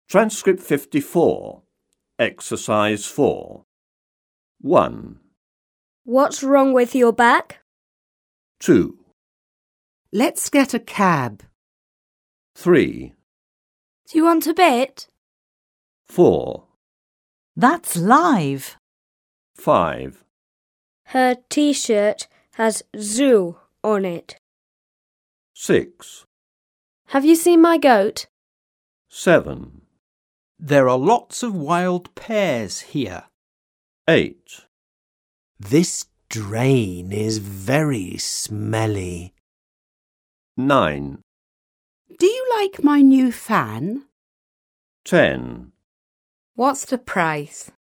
Transcript 54. Exercise 4. 1, What's wrong with your back? 2, Let's get a cab. 3, Do you want a bit? 4, That's live. 5, Her t-shirt has zoo on it. 6, Have you seen my goat? 7, There are lots of wild pears here. 8, This drain is very smelly. 9, Do you like my new fan? 10. What's the price?